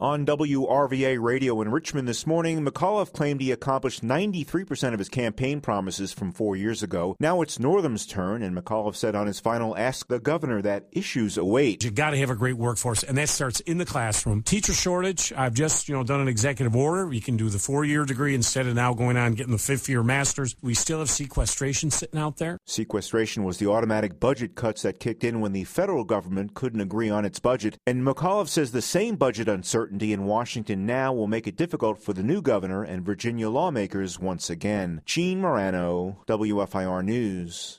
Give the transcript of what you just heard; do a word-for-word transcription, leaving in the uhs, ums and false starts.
On W R V A Radio in Richmond this morning, McAuliffe claimed he accomplished ninety-three percent of his campaign promises from four years ago. Now it's Northam's turn, and McAuliffe said on his final Ask the Governor that issues await. You've got to have a great workforce, and that starts in the classroom. Teacher shortage, I've just, you know, done an executive order. You can do the four-year degree instead of now going on getting the fifth-year master's. We still have sequestration sitting out there. Sequestration was the automatic budget cuts that kicked in when the federal government couldn't agree on its budget. And McAuliffe says the same budget uncertainty in Washington now will make it difficult for the new governor and Virginia lawmakers once again. Gene Marano, W F I R News.